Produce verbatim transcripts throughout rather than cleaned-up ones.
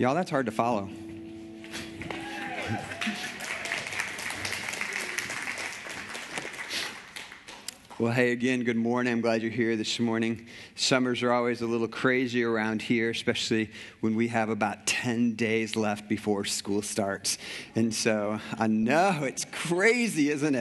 Y'all, that's hard to follow. Well, hey, again, good morning. I'm glad you're here this morning. Summers are always a little crazy around here, especially when we have about ten days left before school starts. And so I know it's crazy, isn't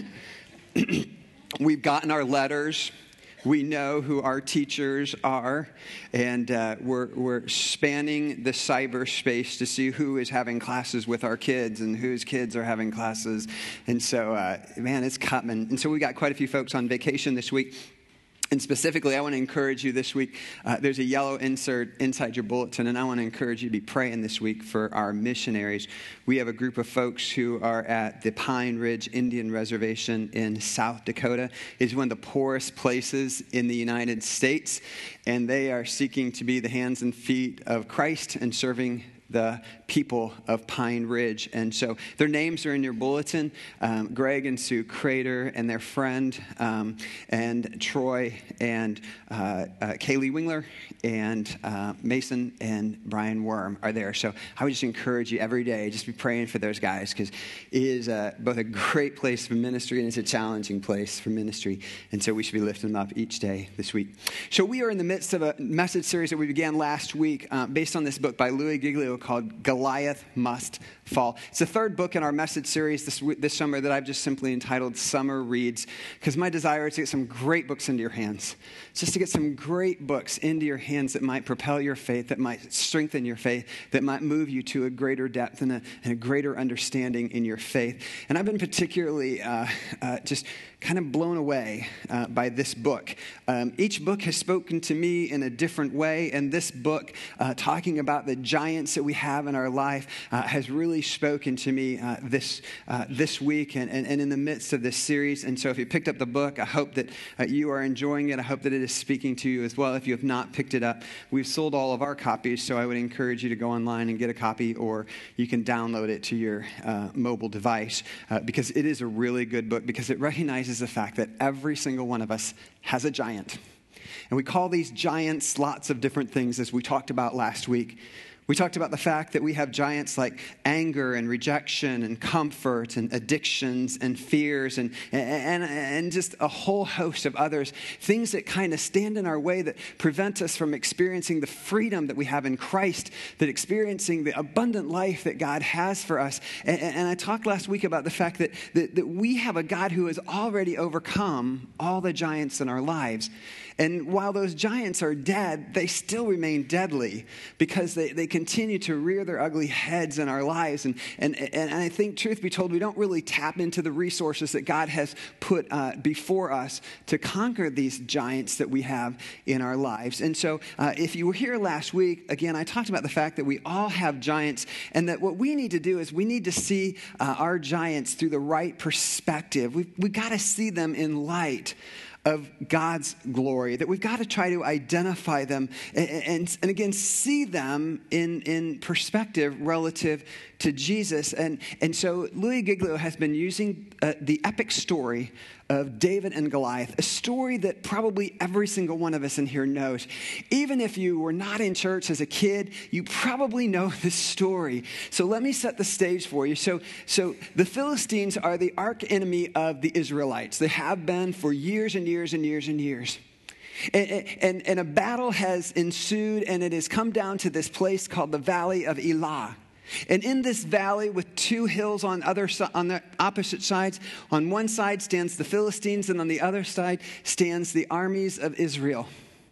it? We've gotten our letters. We know who our teachers are, and uh, we're, we're spanning the cyberspace to see who is having classes with our kids and whose kids are having classes. And so, uh, man, it's coming. And so we got quite a few folks on vacation this week. And specifically, I want to encourage you this week. Uh, there's a yellow insert inside your bulletin, and I want to encourage you to be praying this week for our missionaries. We have a group of folks who are at the Pine Ridge Indian Reservation in South Dakota. It's one of the poorest places in the United States, and they are seeking to be the hands and feet of Christ and serving the people of Pine Ridge. And so their names are in your bulletin. Um, Greg and Sue Crater and their friend, um, and Troy and uh, uh, Kaylee Wingler and uh, Mason and Brian Worm are there. So I would just encourage you every day, just be praying for those guys, because it is uh, both a great place for ministry and it's a challenging place for ministry. And so we should be lifting them up each day this week. So we are in the midst of a message series that we began last week uh, based on this book by Louis Giglio called Goliath Must Fall. It's the third book in our message series this this summer that I've just simply entitled Summer Reads, because my desire is to get some great books into your hands. Just to get some great books into your hands that might propel your faith, that might strengthen your faith, that might move you to a greater depth and a, and a greater understanding in your faith. And I've been particularly uh, uh, just kind of blown away uh, by this book. Um, each book has spoken to me in a different way, and this book, uh, talking about the giants that we have in our life, uh, has really spoken to me uh, this uh, this week and, and, and in the midst of this series. And so if you picked up the book, I hope that uh, you are enjoying it. I hope that it is speaking to you as well. If you have not picked it up, we've sold all of our copies, so I would encourage you to go online and get a copy, or you can download it to your uh, mobile device, uh, because it is a really good book, because it recognizes the fact that every single one of us has a giant. And we call these giants lots of different things, as we talked about last week. We talked about the fact that we have giants like anger and rejection and comfort and addictions and fears and, and, and just a whole host of others, things that kind of stand in our way that prevent us from experiencing the freedom that we have in Christ, that experiencing the abundant life that God has for us. And, and I talked last week about the fact that, that, that we have a God who has already overcome all the giants in our lives. And while those giants are dead, they still remain deadly, because they, they continue to rear their ugly heads in our lives. And, and, and I think, truth be told, we don't really tap into the resources that God has put uh, before us to conquer these giants that we have in our lives. And so uh, if you were here last week, again, I talked about the fact that we all have giants, and that what we need to do is we need to see uh, our giants through the right perspective. We've, we've got to see them in light of God's glory, that we've got to try to identify them and, and, and again, see them in, in perspective relative to Jesus. And, and so Louis Giglio has been using uh, the epic story of David and Goliath, a story that probably every single one of us in here knows. Even if you were not in church as a kid, you probably know this story. So let me set the stage for you. So, so the Philistines are the arch enemy of the Israelites. They have been for years and years and years and years. And, and, and a battle has ensued, and it has come down to this place called the Valley of Elah. And in this valley, with two hills on other on the opposite sides, on one side stands the Philistines, and on the other side stands the armies of Israel.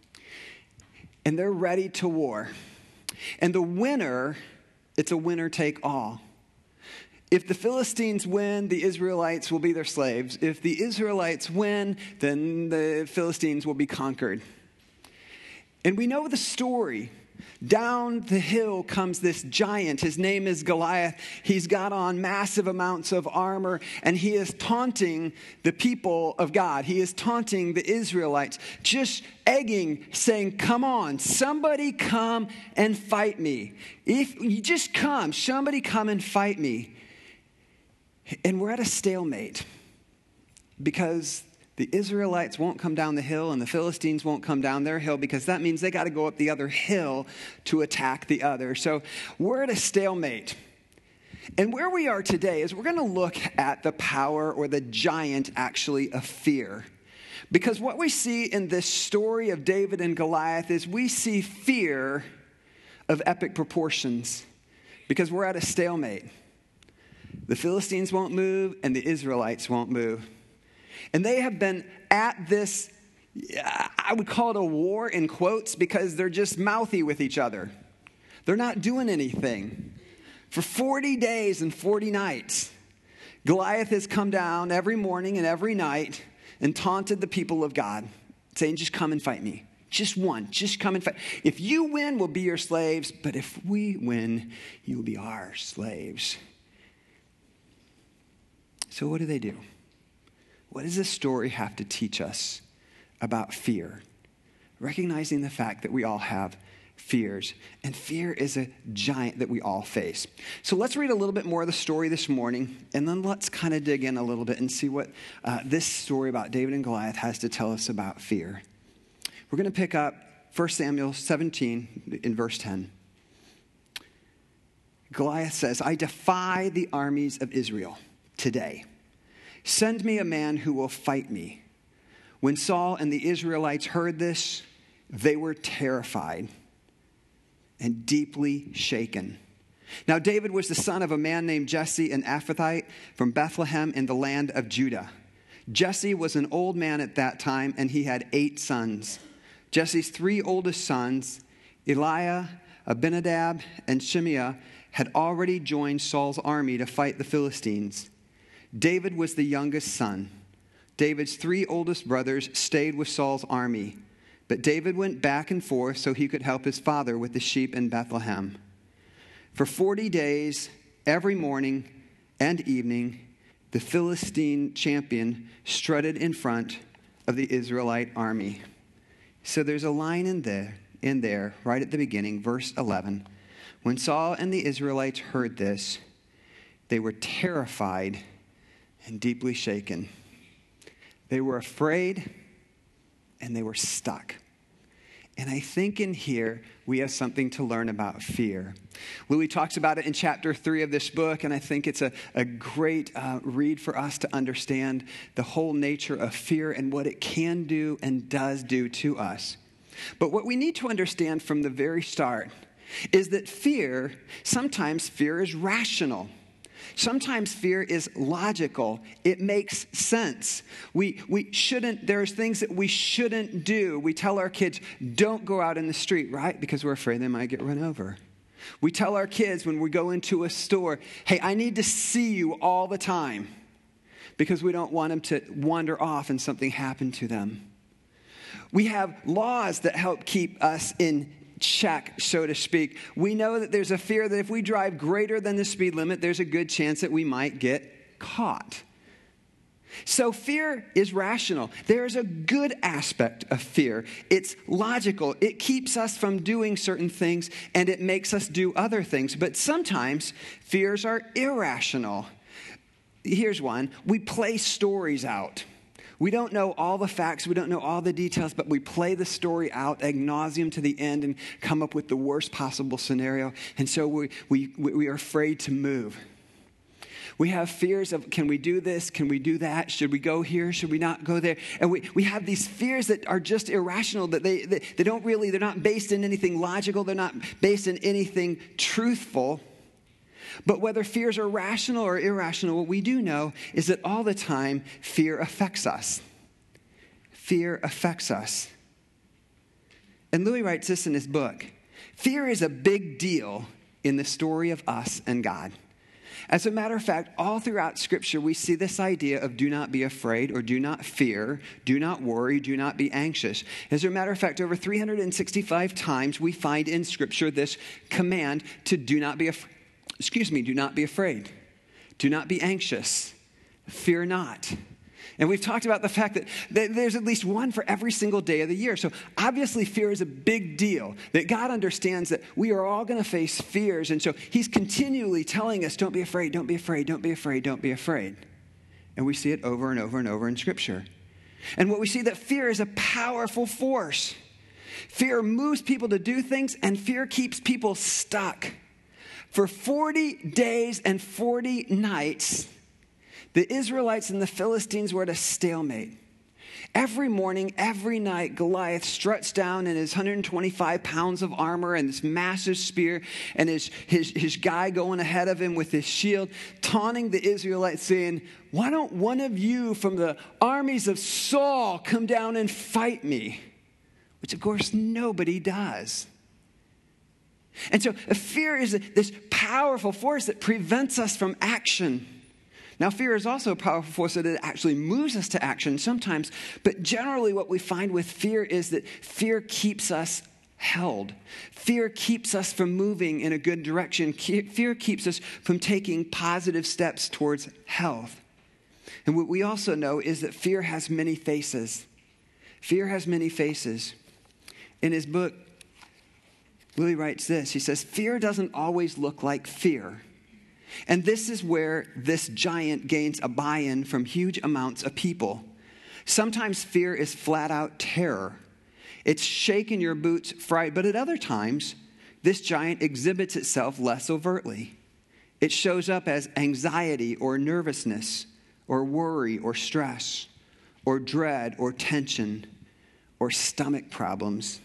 And they're ready to war. And the winner, it's a winner take all. If the Philistines win, the Israelites will be their slaves. If the Israelites win, then the Philistines will be conquered. And we know the story. Down the hill comes this giant. His name is Goliath. He's got on massive amounts of armor, and he is taunting the people of God. He is taunting the Israelites, just egging, saying, come on, somebody come and fight me. If you just come, somebody come and fight me. And we're at a stalemate, because The Israelites won't come down the hill and the Philistines won't come down their hill because that means they got to go up the other hill to attack the other. So we're at a stalemate. And where we are today is we're going to look at the power or the giant actually of fear. Because what we see in this story of David and Goliath is we see fear of epic proportions because we're at a stalemate. The Philistines won't move and the Israelites won't move. And they have been at this, I would call it a war in quotes, because they're just mouthy with each other. They're not doing anything. For forty days and forty nights, Goliath has come down every morning and every night and taunted the people of God, saying, just come and fight me. Just one, just come and fight. If you win, we'll be your slaves. But if we win, you will be our slaves. So what do they do? What does this story have to teach us about fear? Recognizing the fact that we all have fears. And fear is a giant that we all face. So let's read a little bit more of the story this morning. And then let's kind of dig in a little bit and see what uh, this story about David and Goliath has to tell us about fear. We're going to pick up First Samuel seventeen in verse ten. Goliath says, I defy the armies of Israel today. Send me a man who will fight me. When Saul and the Israelites heard this, they were terrified and deeply shaken. Now David was the son of a man named Jesse, an Ephrathite from Bethlehem in the land of Judah. Jesse was an old man at that time, and he had eight sons. Jesse's three oldest sons, Eliah, Abinadab, and Shimea, had already joined Saul's army to fight the Philistines. David was the youngest son. David's three oldest brothers stayed with Saul's army, but David went back and forth so he could help his father with the sheep in Bethlehem. For forty days, every morning and evening, the Philistine champion strutted in front of the Israelite army. So there's a line in there, in there, right at the beginning, verse eleven. When Saul and the Israelites heard this, they were terrified and deeply shaken. They were afraid and they were stuck. And I think in here we have something to learn about fear. Louis talks about it in chapter three of this book, and I think it's a, a great uh, read for us to understand the whole nature of fear and what it can do and does do to us. But what we need to understand from the very start is that fear, sometimes fear is rational. Sometimes fear is logical. It makes sense. We we shouldn't, there's things that we shouldn't do. We tell our kids, don't go out in the street, right? Because we're afraid they might get run over. We tell our kids when we go into a store, hey, I need to see you all the time, because we don't want them to wander off and something happen to them. We have laws that help keep us in check, so to speak. We know that there's a fear that if we drive greater than the speed limit, there's a good chance that we might get caught. So fear is rational. There's a good aspect of fear. It's logical. It keeps us from doing certain things, and it makes us do other things. But sometimes fears are irrational. Here's one. We play stories out. We don't know all the facts, we don't know all the details, but we play the story out ad nauseum to the end and come up with the worst possible scenario. And so we, we, we are afraid to move. We have fears of, can we do this? Can we do that? Should we go here? Should we not go there? And we, we have these fears that are just irrational, that they, they, they don't really, they're not based in anything logical. They're not based in anything truthful. But whether fears are rational or irrational, what we do know is that all the time, fear affects us. Fear affects us. And Louis writes this in his book. Fear is a big deal in the story of us and God. As a matter of fact, all throughout Scripture, we see this idea of do not be afraid or do not fear, do not worry, do not be anxious. As a matter of fact, over three hundred sixty-five times, we find in Scripture this command to do not be afraid. Excuse me, do not be afraid. Do not be anxious. Fear not. And we've talked about the fact that there's at least one for every single day of the year. So obviously fear is a big deal. That God understands that we are all going to face fears. And so he's continually telling us, don't be afraid, don't be afraid, don't be afraid, don't be afraid. And we see it over and over and over in Scripture. And what we see that fear is a powerful force. Fear moves people to do things, and fear keeps people stuck. For forty days and forty nights, the Israelites and the Philistines were at a stalemate. Every morning, every night, Goliath struts down in his one hundred twenty-five pounds of armor and this massive spear, and his, his, his guy going ahead of him with his shield, taunting the Israelites, saying, "Why don't one of you from the armies of Saul come down and fight me?" Which, of course, nobody does. And so fear is this powerful force that prevents us from action. Now, fear is also a powerful force that it actually moves us to action sometimes, but generally what we find with fear is that fear keeps us held. Fear keeps us from moving in a good direction. Fear keeps us from taking positive steps towards health. And what we also know is that fear has many faces. Fear has many faces. In his book, Willie writes this. He says, "Fear doesn't always look like fear. And this is where this giant gains a buy-in from huge amounts of people. Sometimes fear is flat out terror. It's shaking your boots, fright. But at other times, this giant exhibits itself less overtly. It shows up as anxiety or nervousness or worry or stress or dread or tension or stomach problems.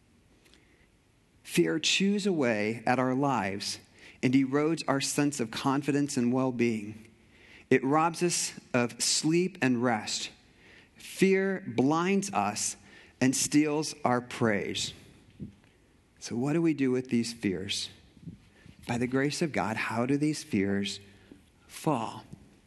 Fear chews away at our lives and erodes our sense of confidence and well-being. It robs us of sleep and rest. Fear blinds us and steals our praise." So what do we do with these fears? By the grace of God, how do these fears fall?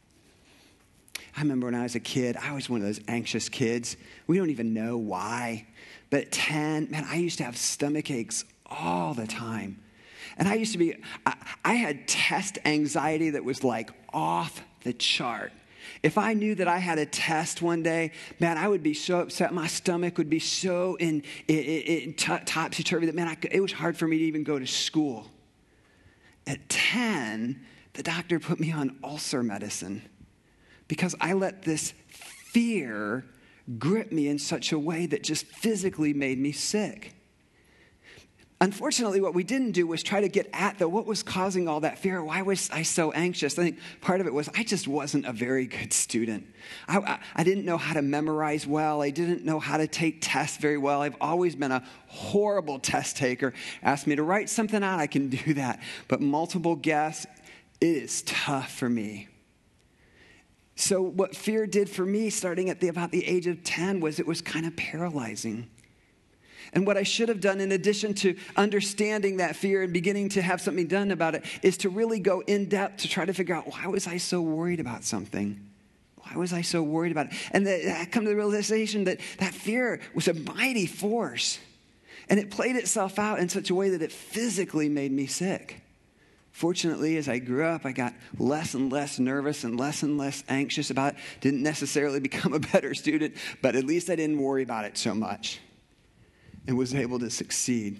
I remember when I was a kid, I was one of those anxious kids. We don't even know why. But at ten, man, I used to have stomach aches all the time. And I used to be, I, I had test anxiety that was like off the chart. If I knew that I had a test one day, man, I would be so upset. My stomach would be so in, in, in t- topsy-turvy that, man, I, it was hard for me to even go to school. At ten, the doctor put me on ulcer medicine because I let this fear grip me in such a way that just physically made me sick. Unfortunately, what we didn't do was try to get at the what was causing all that fear. Why was I so anxious? I think part of it was I just wasn't a very good student. I, I, I didn't know how to memorize well. I didn't know how to take tests very well. I've always been a horrible test taker. Ask me to write something out, I can do that. But multiple guess, it is tough for me. So what fear did for me starting at the, about the age of ten was it was kind of paralyzing. And what I should have done in addition to understanding that fear and beginning to have something done about it is to really go in depth to try to figure out, why was I so worried about something? Why was I so worried about it? And the, I come to the realization that that fear was a mighty force. And it played itself out in such a way that it physically made me sick. Fortunately, as I grew up, I got less and less nervous and less and less anxious about it. Didn't necessarily become a better student, but at least I didn't worry about it so much and was able to succeed.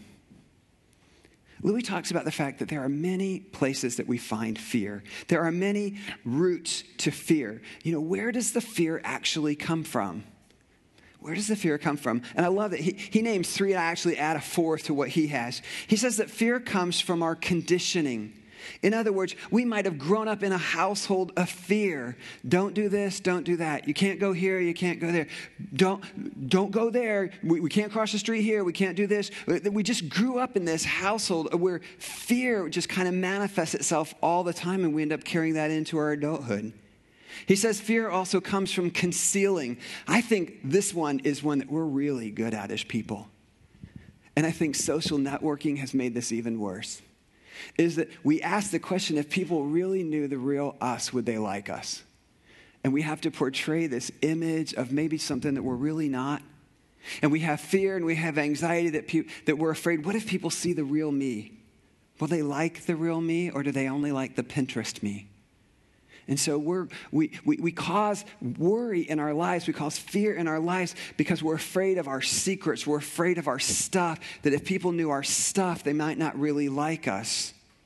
Louis talks about the fact that there are many places that we find fear. There are many roots to fear. You know, where does the fear actually come from? Where does the fear come from? And I love that he, he names three, and I actually add a fourth to what he has. He says that fear comes from our conditioning. In other words, we might have grown up in a household of fear. Don't do this, don't do that. You can't go here, you can't go there. Don't, don't go there. We, we can't cross the street here, we can't do this. We just grew up in this household where fear just kind of manifests itself all the time, and we end up carrying that into our adulthood. He says fear also comes from concealing. I think this one is one that we're really good at as people. And I think social networking has made this even worse. Is that we ask the question, if people really knew the real us, would they like us? And we have to portray this image of maybe something that we're really not. And we have fear and we have anxiety that pe- that we're afraid, what if people see the real me? Will they like the real me, or do they only like the Pinterest me? And so we're, we, we, we cause worry in our lives. We cause fear in our lives because we're afraid of our secrets. We're afraid of our stuff, that if people knew our stuff, they might not really like us.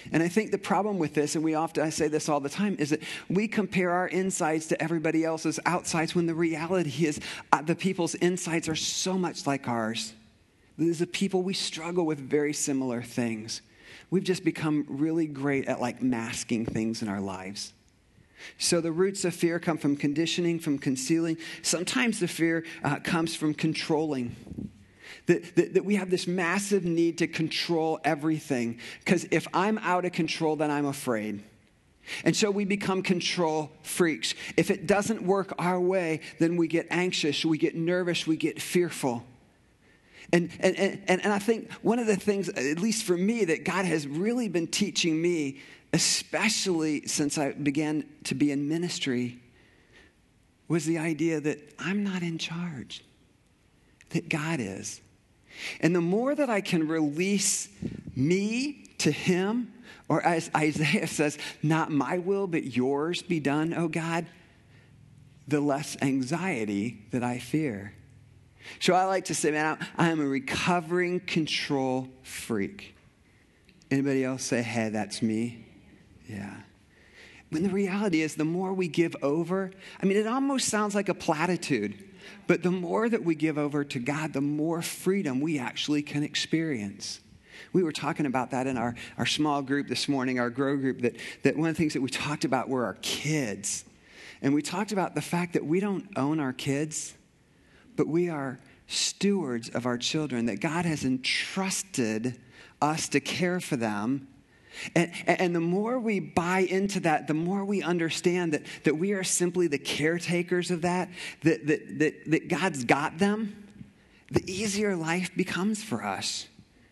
And I think the problem with this, and we often, I say this all the time, is that we compare our insides to everybody else's outsides when the reality is uh, the people's insides are so much like ours. There's a people, we struggle with very similar things. We've just become really great at like masking things in our lives. So the roots of fear come from conditioning, from concealing. Sometimes the fear uh, comes from controlling. That, that, that we have this massive need to control everything. Because if I'm out of control, then I'm afraid. And so we become control freaks. If it doesn't work our way, then we get anxious, we get nervous, we get fearful. And, and, and, and I think one of the things, at least for me, that God has really been teaching me, especially since I began to be in ministry, was the idea that I'm not in charge, that God is. And the more that I can release me to him, or as Isaiah says, not my will, but yours be done, oh God, the less anxiety that I fear. So I like to say, man, I am a recovering control freak. Anybody else say, hey, that's me? Yeah. When the reality is, the more we give over, I mean, it almost sounds like a platitude, but the more that we give over to God, the more freedom we actually can experience. We were talking about that in our, our small group this morning, our Grow group, that, that one of the things that we talked about were our kids. And we talked about the fact that we don't own our kids, but we are stewards of our children, that God has entrusted us to care for them. And, and the more we buy into that, the more we understand that, that we are simply the caretakers of that, that, that, that, that God's got them, the easier life becomes for us.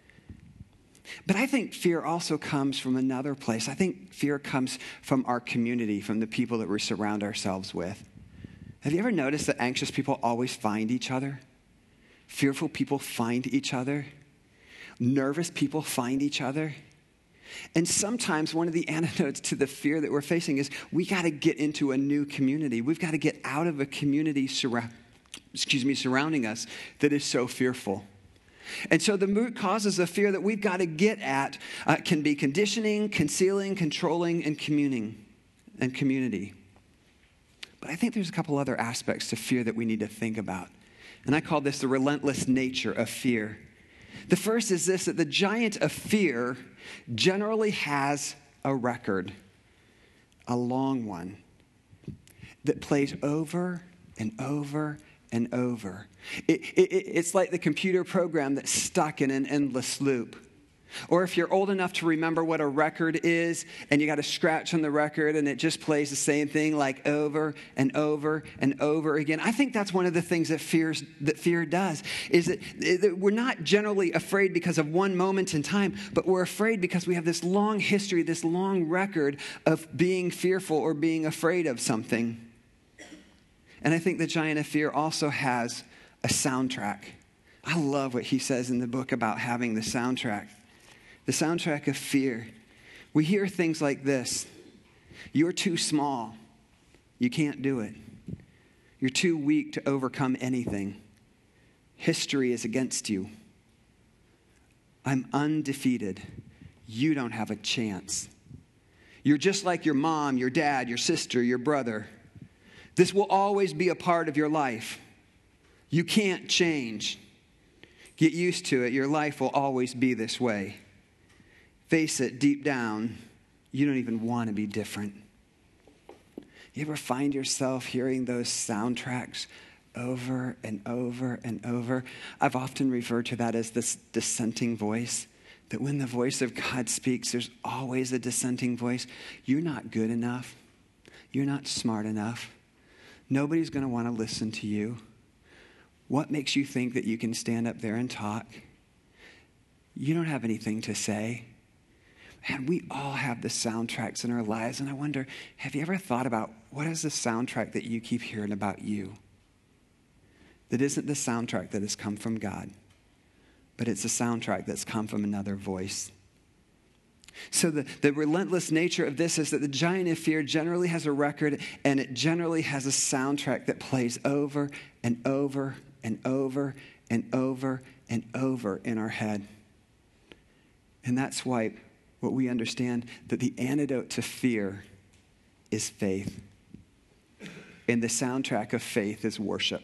But I think fear also comes from another place. I think fear comes from our community, from the people that we surround ourselves with. Have you ever noticed that anxious people always find each other? Fearful people find each other. Nervous people find each other. And sometimes one of the antidotes to the fear that we're facing is we got to get into a new community. We've got to get out of a community surra- excuse me, surrounding us that is so fearful. And so the root causes of fear that we've got to get at uh, can be conditioning, concealing, controlling, and communing and community. But I think there's a couple other aspects to fear that we need to think about. And I call this the relentless nature of fear. The first is this, that the giant of fear generally has a record, a long one, that plays over and over and over. It, it, it's like the computer program that's stuck in an endless loop. Or if you're old enough to remember what a record is, and you got to scratch on the record and it just plays the same thing like over and over and over again. I think that's one of the things that fears that fear does, is that, that we're not generally afraid because of one moment in time, but we're afraid because we have this long history, this long record of being fearful or being afraid of something. And I think the giant of fear also has a soundtrack. I love what he says in the book about having the soundtrack. The soundtrack of fear. We hear things like this. You're too small. You can't do it. You're too weak to overcome anything. History is against you. I'm undefeated. You don't have a chance. You're just like your mom, your dad, your sister, your brother. This will always be a part of your life. You can't change. Get used to it. Your life will always be this way. Face it, deep down, you don't even want to be different. You ever find yourself hearing those soundtracks over and over and over? I've often referred to that as this dissenting voice, that when the voice of God speaks, there's always a dissenting voice. You're not good enough. You're not smart enough. Nobody's going to want to listen to you. What makes you think that you can stand up there and talk? You don't have anything to say. And we all have the soundtracks in our lives. And I wonder, have you ever thought about what is the soundtrack that you keep hearing about you? That isn't the soundtrack that has come from God, but it's a soundtrack that's come from another voice. So the, the relentless nature of this is that the giant of fear generally has a record, and it generally has a soundtrack that plays over and over and over and over and over in our head. And that's why what we understand, that the antidote to fear is faith. And the soundtrack of faith is worship.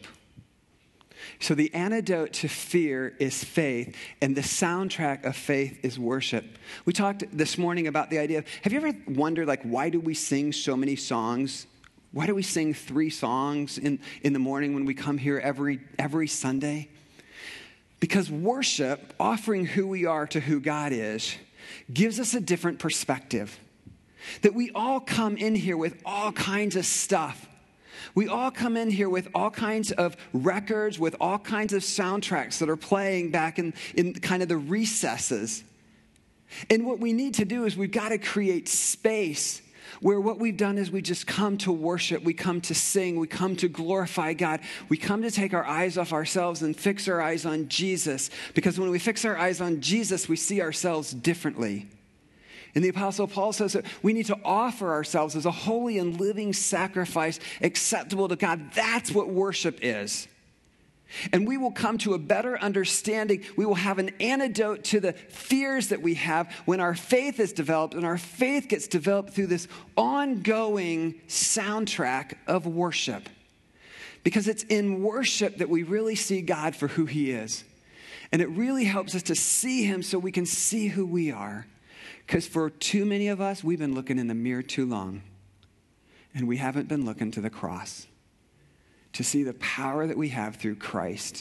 So the antidote to fear is faith, and the soundtrack of faith is worship. We talked this morning about the idea of, have you ever wondered, like, why do we sing so many songs? Why do we sing three songs in, in the morning when we come here every every Sunday? Because worship, offering who we are to who God is, gives us a different perspective. That we all come in here with all kinds of stuff. We all come in here with all kinds of records, with all kinds of soundtracks that are playing back in, in kind of the recesses. And what we need to do is we've got to create space where what we've done is we just come to worship, we come to sing, we come to glorify God. We come to take our eyes off ourselves and fix our eyes on Jesus. Because when we fix our eyes on Jesus, we see ourselves differently. And the Apostle Paul says that we need to offer ourselves as a holy and living sacrifice acceptable to God. That's what worship is. And we will come to a better understanding. We will have an antidote to the fears that we have when our faith is developed. And our faith gets developed through this ongoing soundtrack of worship. Because it's in worship that we really see God for who he is. And it really helps us to see him so we can see who we are. Because for too many of us, we've been looking in the mirror too long. And we haven't been looking to the cross to see the power that we have through Christ.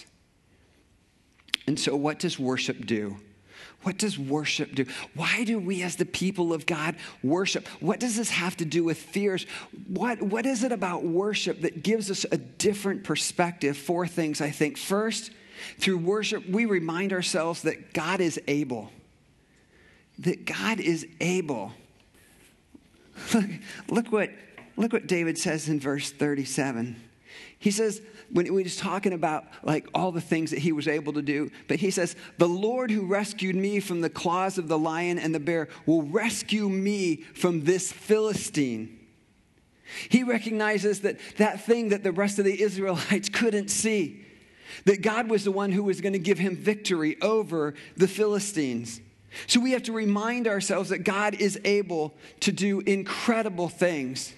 And so what does worship do? What does worship do? Why do we as the people of God worship? What does this have to do with fears? What, what is it about worship that gives us a different perspective? Four things, I think. First, through worship, we remind ourselves that God is able. That God is able. Look, look what look what David says in verse thirty-seven. He says, when he was talking about like all the things that he was able to do, but he says, the Lord who rescued me from the claws of the lion and the bear will rescue me from this Philistine. He recognizes that that thing that the rest of the Israelites couldn't see, that God was the one who was going to give him victory over the Philistines. So we have to remind ourselves that God is able to do incredible things.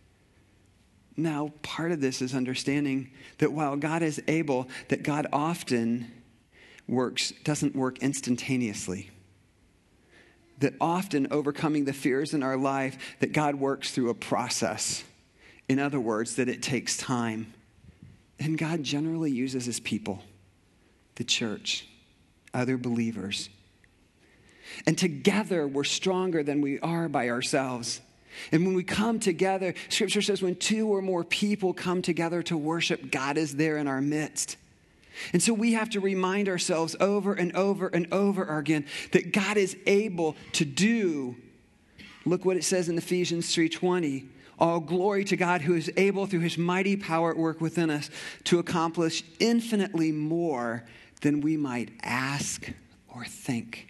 Now, part of this is understanding that while God is able, that God often works, doesn't work instantaneously. That often overcoming the fears in our life, that God works through a process. In other words, that it takes time. And God generally uses his people, the church, other believers. And together, we're stronger than we are by ourselves. And when we come together, Scripture says when two or more people come together to worship, God is there in our midst. And so we have to remind ourselves over and over and over again that God is able to do. Look what it says in Ephesians three twenty. All glory to God who is able through his mighty power at work within us to accomplish infinitely more than we might ask or think.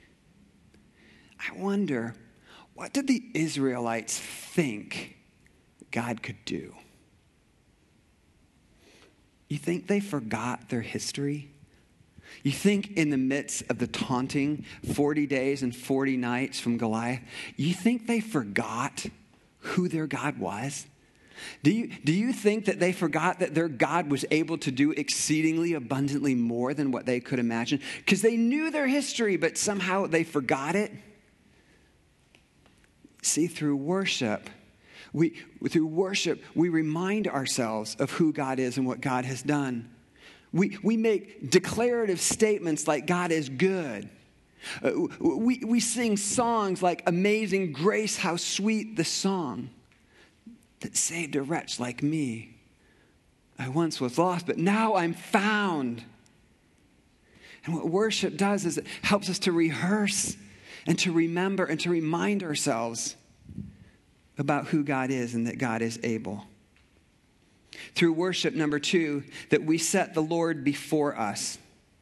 I wonder, what did the Israelites think God could do? You think they forgot their history? You think in the midst of the taunting forty days and forty nights from Goliath, you think they forgot who their God was? Do you, do you think that they forgot that their God was able to do exceedingly abundantly more than what they could imagine? Because they knew their history, but somehow they forgot it. See, through worship, we through worship, we remind ourselves of who God is and what God has done. We, we make declarative statements like God is good. Uh, we, we sing songs like Amazing Grace, how sweet the song that saved a wretch like me. I once was lost, but now I'm found. And what worship does is it helps us to rehearse and to remember and to remind ourselves about who God is and that God is able. Through worship, number two, that we set the Lord before us.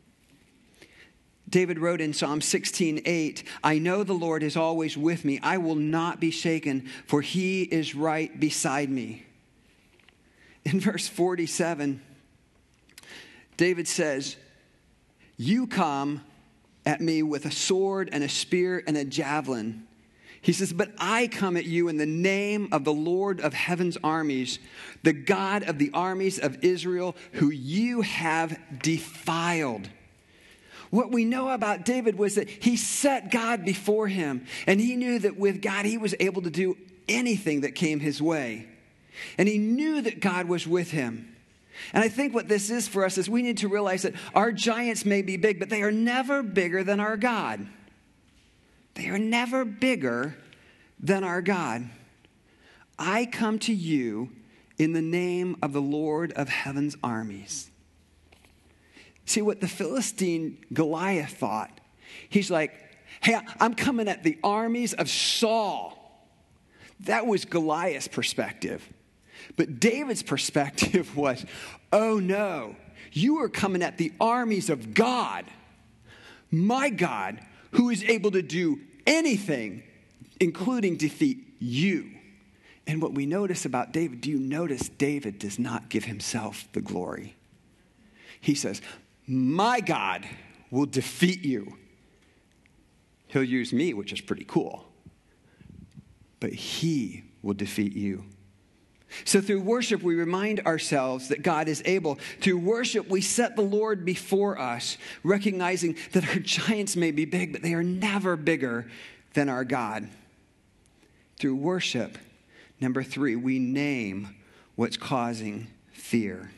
David wrote in Psalm sixteen eight, I know the Lord is always with me. I will not be shaken, for he is right beside me. In verse forty-seven, David says, you come at me with a sword and a spear and a javelin. He says, but I come at you in the name of the Lord of heaven's armies, the God of the armies of Israel, who you have defiled. What we know about David was that he set God before him, and he knew that with God he was able to do anything that came his way. And he knew that God was with him. And I think what this is for us is we need to realize that our giants may be big, but they are never bigger than our God. They are never bigger than our God. I come to you in the name of the Lord of heaven's armies. See what the Philistine Goliath thought. He's like, hey, I'm coming at the armies of Saul. That was Goliath's perspective. But David's perspective was, oh no, you are coming at the armies of God. My God, who is able to do anything, including defeat you. And what we notice about David, do you notice David does not give himself the glory? He says, my God will defeat you. He'll use me, which is pretty cool. But he will defeat you. So through worship, we remind ourselves that God is able. Through worship, we set the Lord before us, recognizing that our giants may be big, but they are never bigger than our God. Through worship, number three, we name what's causing fear.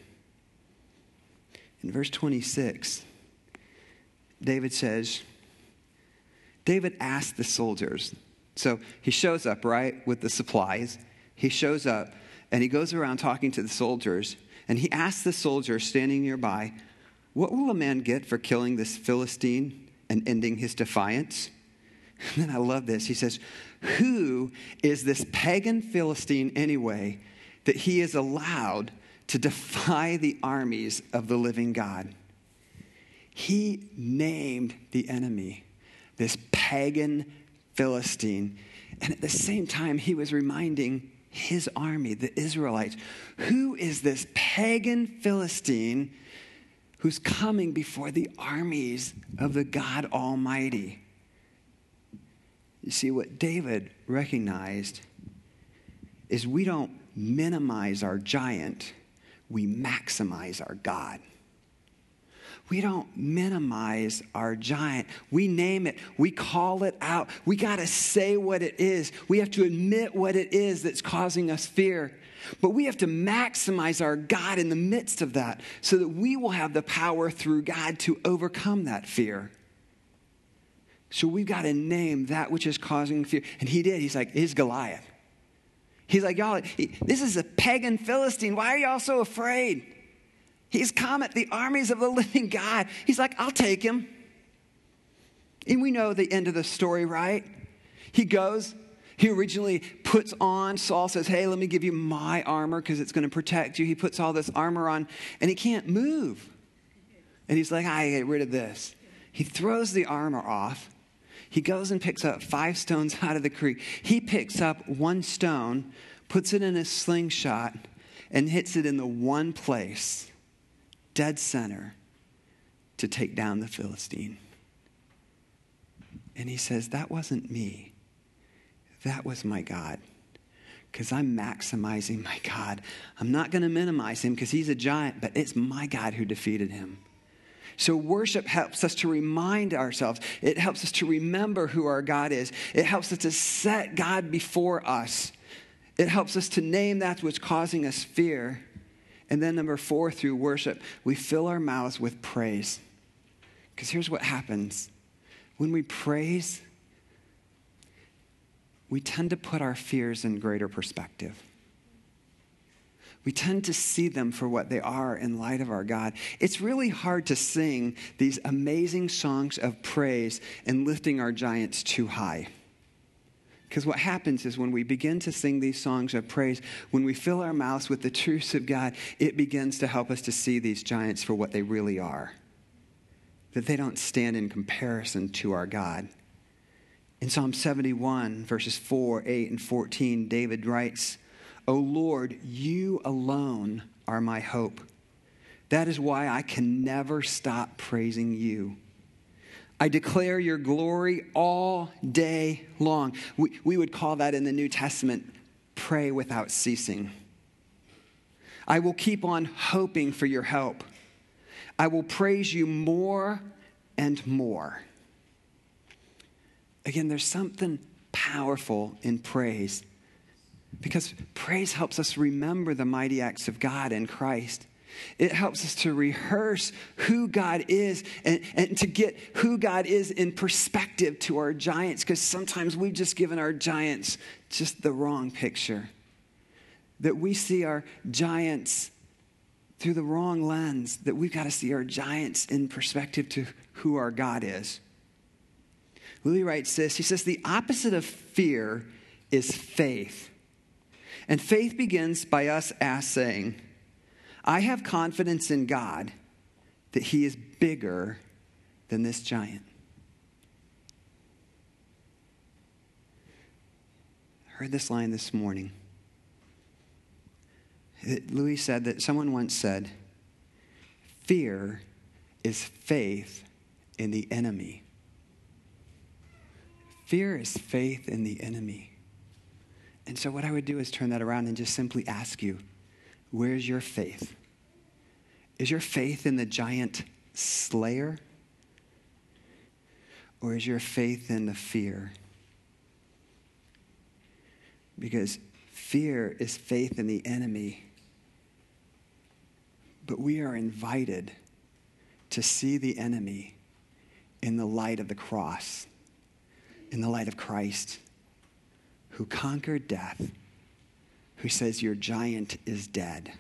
In verse twenty-six, David says, David asked the soldiers. So he shows up, right, with the supplies. He shows up. And he goes around talking to the soldiers, and he asks the soldiers standing nearby, what will a man get for killing this Philistine and ending his defiance? And then I love this. He says, who is this pagan Philistine anyway that he is allowed to defy the armies of the living God? He named the enemy, this pagan Philistine. And at the same time, he was reminding his army, the Israelites, who is this pagan Philistine who's coming before the armies of the God Almighty? You see, what David recognized is we don't minimize our giant, we maximize our God. We don't minimize our giant. We name it. We call it out. We got to say what it is. We have to admit what it is that's causing us fear. But we have to maximize our God in the midst of that so that we will have the power through God to overcome that fear. So we've got to name that which is causing fear. And he did. He's like, it's Goliath. He's like, y'all, this is a pagan Philistine. Why are y'all so afraid? He's come at the armies of the living God. He's like, I'll take him. And we know the end of the story, right? He goes. He originally puts on, Saul says, hey, let me give you my armor because it's going to protect you. He puts all this armor on, and he can't move. And he's like, I get rid of this. He throws the armor off. He goes and picks up five stones out of the creek. He picks up one stone, puts it in a slingshot, and hits it in the one place, dead center, to take down the Philistine. And he says, that wasn't me. That was my God. Because I'm maximizing my God. I'm not going to minimize him because he's a giant, but it's my God who defeated him. So worship helps us to remind ourselves. It helps us to remember who our God is. It helps us to set God before us. It helps us to name that which causing us fear. And then number four, through worship, we fill our mouths with praise. Because here's what happens. When we praise, we tend to put our fears in greater perspective. We tend to see them for what they are in light of our God. It's really hard to sing these amazing songs of praise and lifting our giants too high. Because what happens is when we begin to sing these songs of praise, when we fill our mouths with the truths of God, it begins to help us to see these giants for what they really are. That they don't stand in comparison to our God. In Psalm seventy-one, verses four, eight, and fourteen, David writes, O Lord, you alone are my hope. That is why I can never stop praising you. I declare your glory all day long. We, we would call that in the New Testament, pray without ceasing. I will keep on hoping for your help. I will praise you more and more. Again, there's something powerful in praise, because praise helps us remember the mighty acts of God in Christ. It helps us to rehearse who God is and, and to get who God is in perspective to our giants, because sometimes we've just given our giants just the wrong picture. That we see our giants through the wrong lens, that we've got to see our giants in perspective to who our God is. Louis writes this, he says, the opposite of fear is faith. And faith begins by us as saying, I have confidence in God that he is bigger than this giant. I heard this line this morning. Louis said that someone once said, fear is faith in the enemy. Fear is faith in the enemy. And so what I would do is turn that around and just simply ask you, where's your faith? Is your faith in the giant slayer? Or is your faith in the fear? Because fear is faith in the enemy. But we are invited to see the enemy in the light of the cross, in the light of Christ, who conquered death, who says your giant is dead.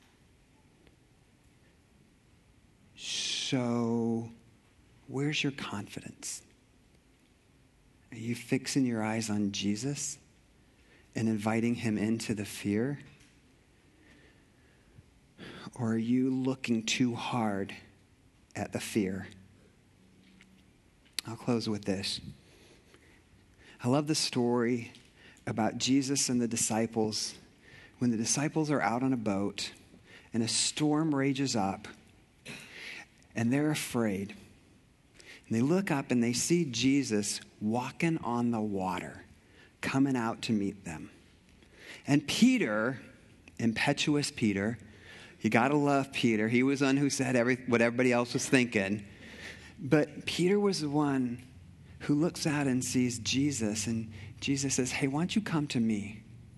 So, where's your confidence? Are you fixing your eyes on Jesus and inviting him into the fear? Or are you looking too hard at the fear? I'll close with this. I love the story about Jesus and the disciples. When the disciples are out on a boat and a storm rages up and they're afraid. And they look up and they see Jesus walking on the water, coming out to meet them. And Peter, impetuous Peter, you got to love Peter. He was the one who said every, what everybody else was thinking. But Peter was the one who looks out and sees Jesus, and Jesus says, hey, why don't you come to me?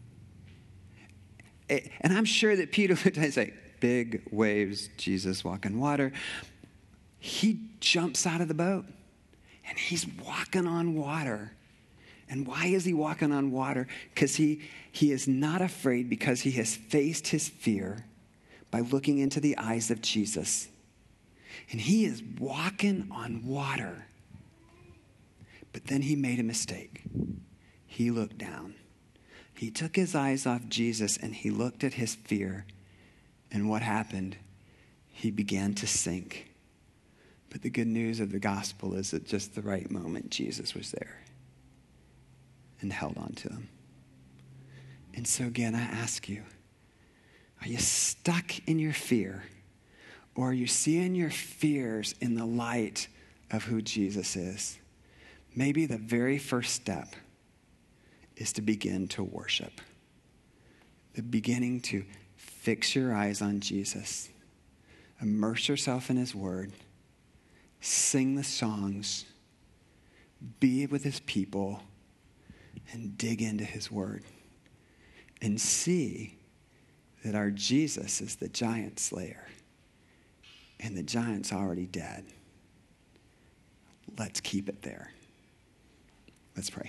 And I'm sure that Peter looked and said, big waves, Jesus walking water. He jumps out of the boat, and he's walking on water. And why is he walking on water? Because he, he is not afraid, because he has faced his fear by looking into the eyes of Jesus. And he is walking on water. But then he made a mistake. He looked down. He took his eyes off Jesus and he looked at his fear. And what happened? He began to sink. But the good news of the gospel is at just the right moment, Jesus was there and held on to him. And so again, I ask you, are you stuck in your fear? Or are you seeing your fears in the light of who Jesus is? Maybe the very first step is to begin to worship. The beginning to fix your eyes on Jesus. Immerse yourself in his word. Sing the songs. Be with his people. And dig into his word. And see that our Jesus is the giant slayer. And the giant's already dead. Let's keep it there. Let's pray.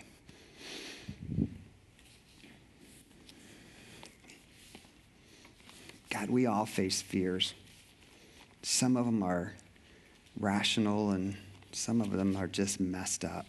God, we all face fears. Some of them are rational and some of them are just messed up.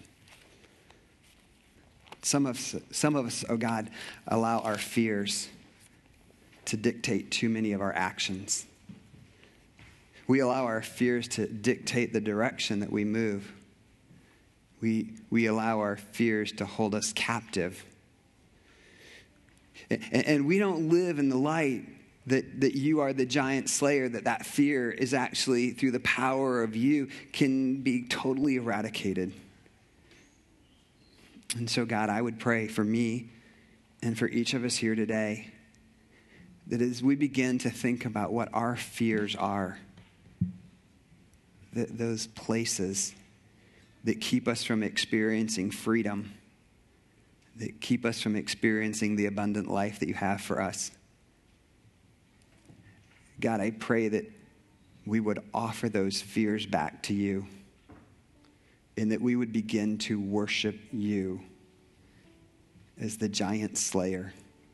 Some of us, some of us, oh God, allow our fears to dictate too many of our actions. We allow our fears to dictate the direction that we move. We, we allow our fears to hold us captive. And, and we don't live in the light that, that you are the giant slayer, that that fear is actually, through the power of you, can be totally eradicated. And so, God, I would pray for me and for each of us here today, that as we begin to think about what our fears are, that those places that keep us from experiencing freedom, that keep us from experiencing the abundant life that you have for us. God, I pray that we would offer those fears back to you, and that we would begin to worship you as the giant slayer,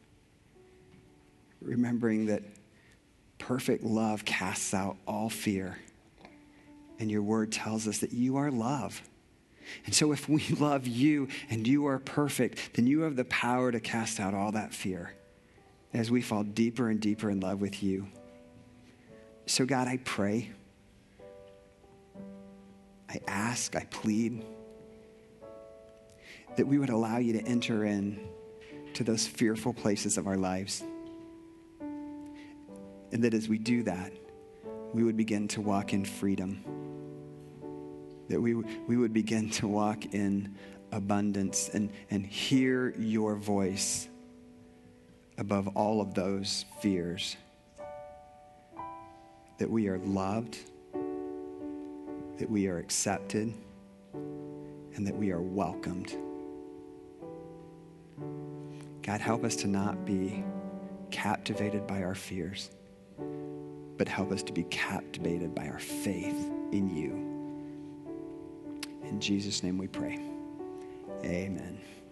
remembering that perfect love casts out all fear. And your word tells us that you are love. And so if we love you and you are perfect, then you have the power to cast out all that fear as we fall deeper and deeper in love with you. So God, I pray, I ask, I plead that we would allow you to enter in to those fearful places of our lives. And that as we do that, we would begin to walk in freedom. That we, we would begin to walk in abundance and, and hear your voice above all of those fears. That we are loved, that we are accepted, and that we are welcomed. God, help us to not be captivated by our fears, but help us to be captivated by our faith in you. In Jesus' name we pray. Amen.